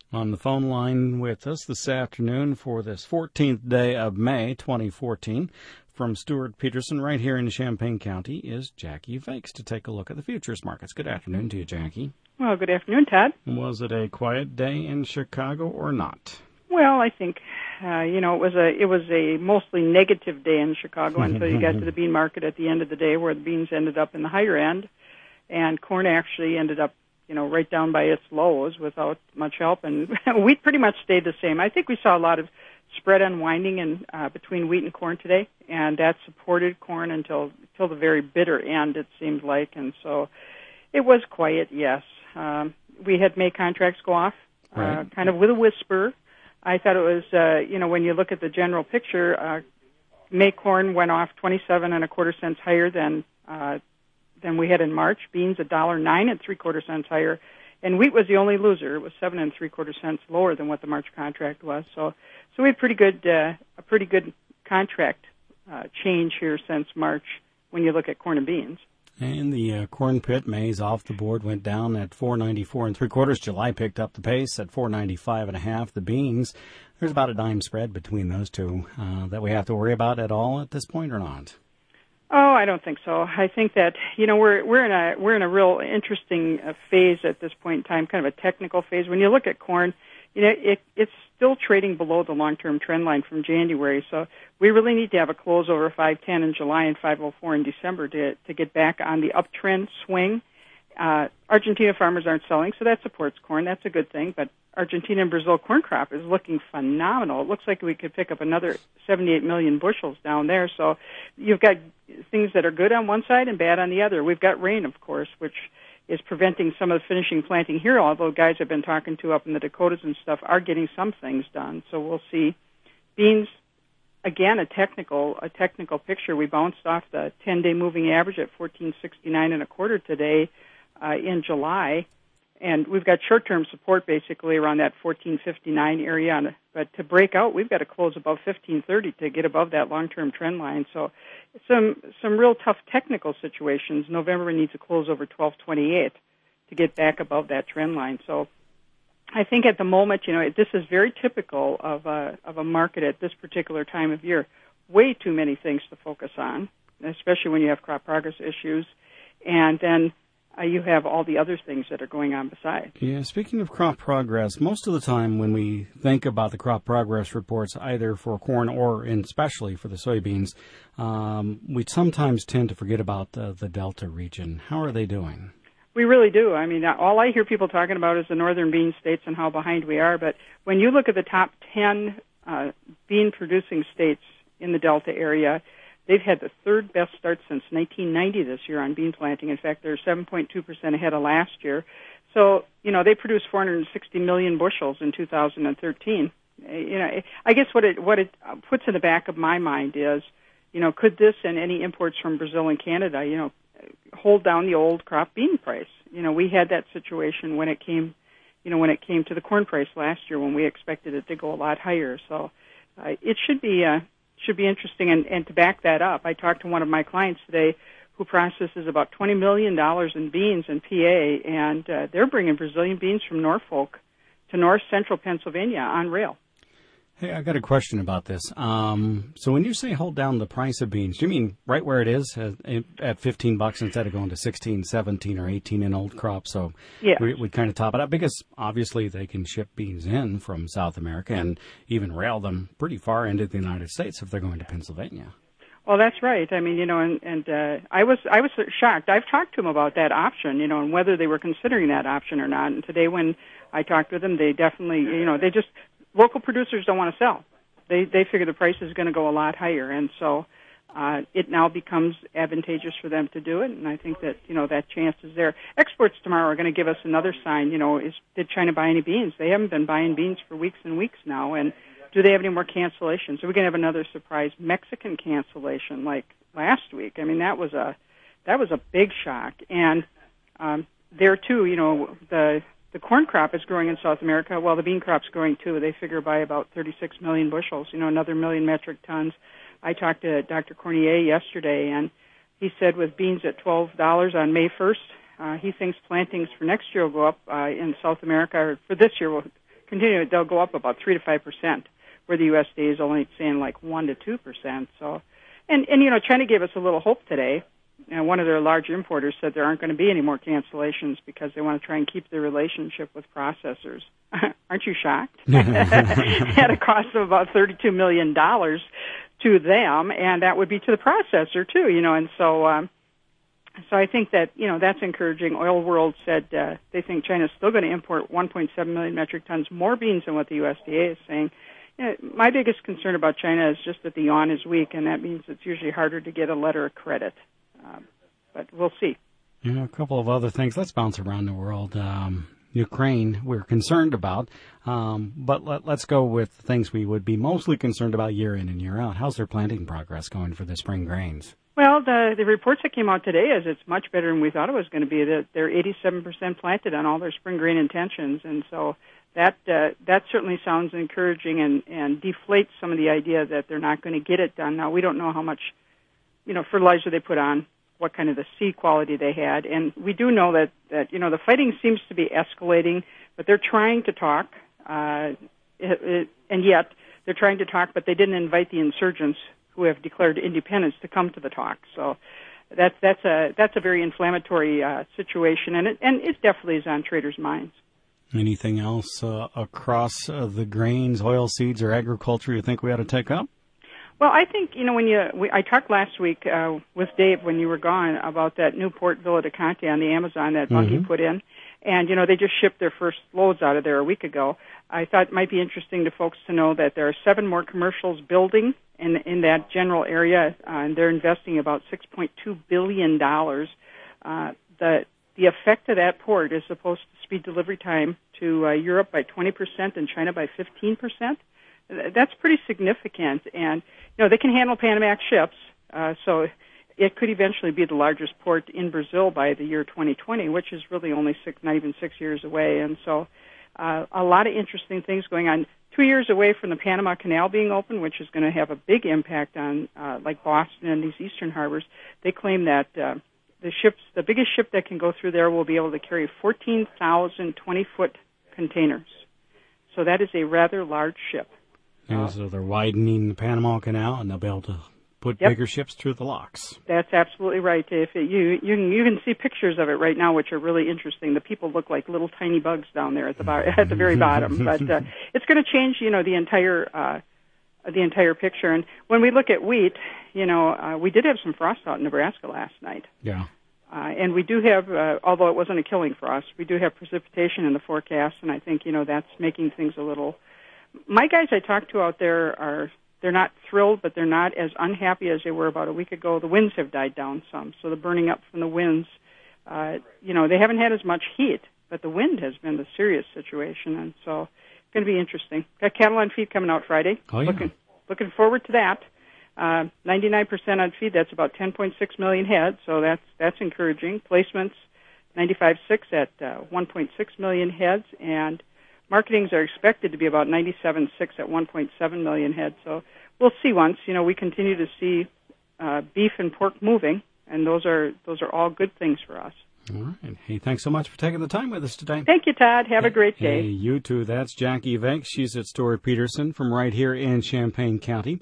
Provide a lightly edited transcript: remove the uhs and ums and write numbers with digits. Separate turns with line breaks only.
On the phone line with us this afternoon for this 14th day of May 2014 from Stuart Peterson right here in Champaign County is Jackie Vakes to take a look at the futures markets. Good afternoon to you, Jackie.
Well, good afternoon, Todd.
Was it a quiet day in Chicago or not?
Well, I think, it was a mostly negative day in Chicago until you got to the bean market at the end of the day where the beans ended up in the higher end, and corn actually ended up right down by its lows without much help, and wheat pretty much stayed the same. I think we saw a lot of spread unwinding between wheat and corn today, and that supported corn until the very bitter end, it seemed like, and so it was quiet, yes. We had May contracts go off,
right.
Kind of with a whisper. I thought it was, when you look at the general picture, May corn went off 27.25 cents higher than we had in March. Beans $1.09 higher, and wheat was the only loser. It was 7.75 cents lower than what the March contract was. So we had a pretty good contract change here since March when you look at corn and beans.
And the corn pit maize off the board went down at 4.94 3/4. July picked up the pace at 4.95 1/2. The beans, there's about a dime spread between those two that we have to worry about at all at this point or not.
Oh, I don't think so. I think that we're in a real interesting phase at this point in time, kind of a technical phase. When you look at corn, it's still trading below the long-term trend line from January. So we really need to have a close over 510 in July and 504 in December to get back on the uptrend swing. Argentina farmers aren't selling, so that supports corn. That's a good thing. But Argentina and Brazil corn crop is looking phenomenal. It looks like we could pick up another 78 million bushels down there. So you've got things that are good on one side and bad on the other. We've got rain, of course, which is preventing some of the finishing planting here, although guys I've been talking to up in the Dakotas and stuff are getting some things done. So we'll see. Beans, again, a technical picture. We bounced off the 10-day moving average at 14.69 today in July. And we've got short-term support basically around that 14.59 area. But to break out, we've got to close above 15.30 to get above that long-term trend line. So some real tough technical situations. November needs to close over 12.28 to get back above that trend line. So I think at the moment, this is very typical of a market at this particular time of year. Way too many things to focus on, especially when you have crop progress issues. And then you have all the other things that are going on besides.
Yeah, speaking of crop progress, most of the time when we think about the crop progress reports, either for corn or especially for the soybeans, we sometimes tend to forget about the Delta region. How are they doing?
We really do. I mean, all I hear people talking about is the northern bean states and how behind we are. But when you look at the top 10 bean-producing states in the Delta area, they've had the third best start since 1990 this year on bean planting. In fact, they're 7.2% ahead of last year. So, they produced 460 million bushels in 2013. I guess what it puts in the back of my mind is, could this and any imports from Brazil and Canada, hold down the old crop bean price? We had that situation when it came to the corn price last year when we expected it to go a lot higher. So, it should be interesting. And to back that up, I talked to one of my clients today who processes about $20 million in beans in PA, and they're bringing Brazilian beans from Norfolk to north central Pennsylvania on rail.
Hey, I got a question about this. So when you say hold down the price of beans, do you mean right where it is at $15 instead of going to 16, 17, or 18 in old crops? So
yeah.
we kind of top it up because obviously they can ship beans in from South America and even rail them pretty far into the United States if they're going to Pennsylvania.
Well, that's right. I mean, I was shocked. I've talked to them about that option, and whether they were considering that option or not. And today when I talked with them, they definitely, local producers don't want to sell. They figure the price is going to go a lot higher, and so it now becomes advantageous for them to do it. And I think that that chance is there. Exports tomorrow are going to give us another sign. Did China buy any beans? They haven't been buying beans for weeks and weeks now. And do they have any more cancellations? Are we going to have another surprise Mexican cancellation like last week? I mean, that was a big shock. And there too, the corn crop is growing in South America. Well, the bean crop's growing too. They figure by about 36 million bushels, another million metric tons. I talked to Dr. Cornier yesterday, and he said with beans at $12 on May 1st, he thinks plantings for next year will go up in South America, or for this year will continue. They'll go up about 3 to 5%, where the USDA is only saying like 1 to 2%. So, and China gave us a little hope today. And one of their large importers said there aren't going to be any more cancellations because they want to try and keep the relationship with processors. Aren't you shocked? At a cost of about $32 million to them, and that would be to the processor too, and so I think that, that's encouraging. Oil World said they think China's still going to import 1.7 million metric tons more beans than what the USDA is saying. My biggest concern about China is just that the yuan is weak, and that means it's usually harder to get a letter of credit. But we'll see.
A couple of other things. Let's bounce around the world. Ukraine, we're concerned about, but let's go with things we would be mostly concerned about year in and year out. How's their planting progress going for the spring grains?
Well, the reports that came out today is it's much better than we thought it was going to be. That they're 87% planted on all their spring grain intentions, and so that certainly sounds encouraging and deflates some of the idea that they're not going to get it done. Now, we don't know how much fertilizer they put on, what kind of the seed quality they had, and we do know that the fighting seems to be escalating, but they're trying to talk, and yet they're trying to talk, but they didn't invite the insurgents who have declared independence to come to the talk. So that's a very inflammatory situation, and it definitely is on traders' minds.
Anything else across the grains, oilseeds, or agriculture you think we ought to take up?
Well, I think, I talked last week with Dave when you were gone about that new port Villa de Conte on the Amazon that Bunge put in. And, they just shipped their first loads out of there a week ago. I thought it might be interesting to folks to know that there are 7 more commercials building in that general area, and they're investing about $6.2 billion. The effect of that port is supposed to speed delivery time to Europe by 20% and China by 15%. That's pretty significant, and they can handle Panamax ships, so it could eventually be the largest port in Brazil by the year 2020, which is really only not even 6 years away. And so a lot of interesting things going on. 2 years away from the Panama Canal being open, which is going to have a big impact on like Boston and these eastern harbors. They claim that the biggest ship that can go through there will be able to carry 14,000 20-foot containers. So that is a rather large ship.
So they're widening the Panama Canal, and they'll be able to put bigger ships through the locks. That's
absolutely right. If you can see pictures of it right now, which are really interesting. The people look like little tiny bugs down there at the very bottom. But it's going to change, the entire picture. And when we look at wheat, we did have some frost out in Nebraska last night.
Yeah.
And we do have, although it wasn't a killing frost, we do have precipitation in the forecast, and I think that's making things a little. My guys I talked to out there they're not thrilled, but they're not as unhappy as they were about a week ago. The winds have died down some, so the burning up from the winds, they haven't had as much heat, but the wind has been the serious situation, and so it's going to be interesting. Got cattle on feed coming out Friday.
Oh, yeah.
Looking forward to that. 99% on feed, that's about 10.6 million head, so that's encouraging. Placements, 95.6 at 1.6 million heads, and marketings are expected to be about 97.6 at 1.7 million heads. So we'll see once. We continue to see beef and pork moving, and those are all good things for us.
All right. Hey, thanks so much for taking the time with us today.
Thank you, Todd. Have a great day.
Hey, you too. That's Jackie Venk. She's at Stewart Peterson from right here in Champaign County.